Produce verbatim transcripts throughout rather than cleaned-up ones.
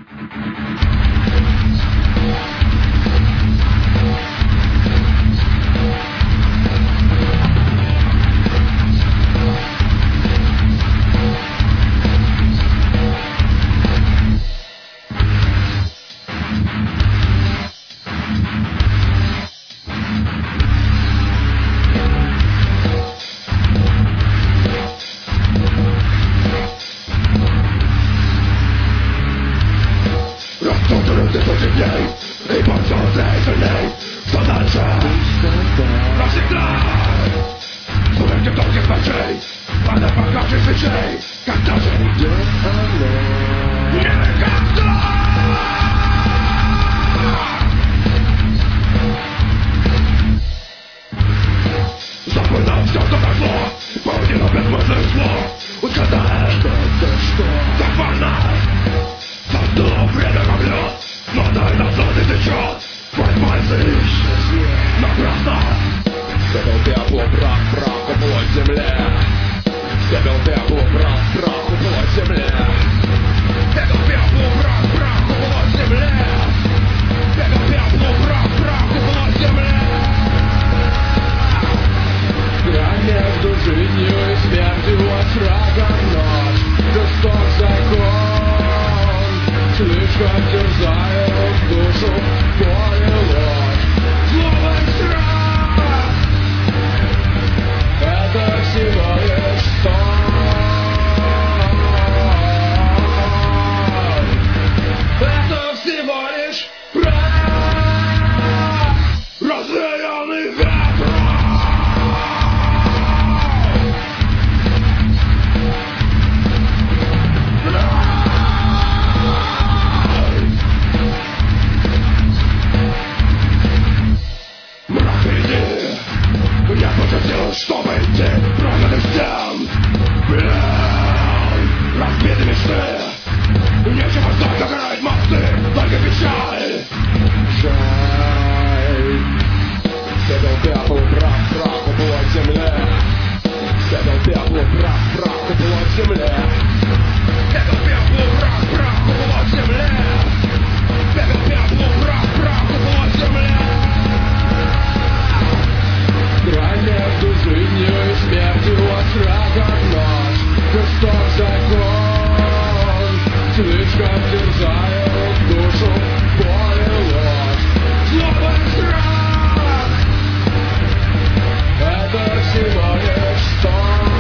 И подсознательный, что дальше? Навсегда! Сумерки тонких ночей, она покажет свечей, когда же уйдет оно? Никогда! Забудь нам все, что прошло, паутина бессмысленных слов, угадай, что-то, что довольно. Задуло время как лед, но дай назад и течет. Твой пальцы напрасно. Пепел пеплу, прах, прах, уплоть земле. Пепел пеплу, прах, прах, уплоть земле. Пепел пеплу, прах, прах, уплоть земле. Пепел пеплу, прах, прах, уплоть земле. Грань между жизнью и смертью от шага ночь. Жесток закон, слишком терзает душу боль и ложь. Слово и страх — это всего лишь сон. Это всего лишь прах, развеянный ветром. Я пошутил, чтобы идти прочь от стен. Разбиты мечты, нечего знать, как играть мосты, только печаль. Жаль. Пепел пеплу, прах, прах, уплоть земле. Пепел пеплу, прах, прах, уплоть земле. Пепел пеплу, прах, прах, уплоть земле. Пепел пеплу, прах, прах, уплоть земле. Грань между жизнью и смертью от шага ночь. Жесток закон, слишком терзает душу боль и ложь. Злоба и страх — это всего лишь сон.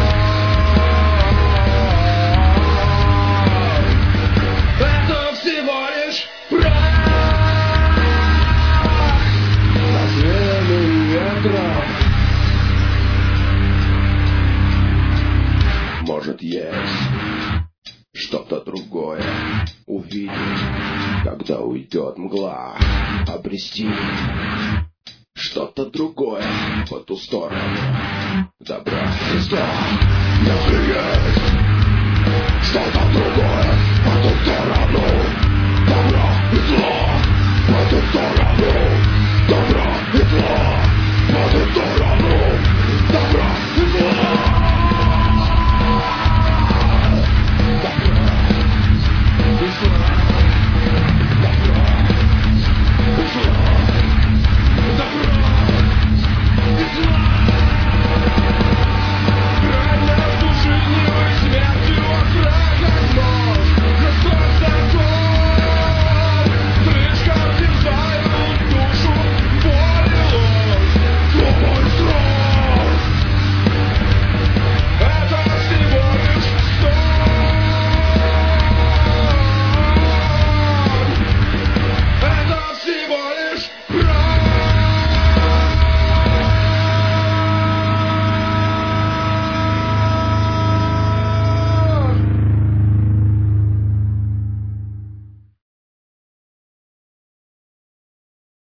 Это всего лишь прах, развеянный ветром. Может, есть что-то другое увидеть, когда уйдет мгла, обрести что-то другое по ту сторону добра и зла. Если есть что-то другое по ту сторону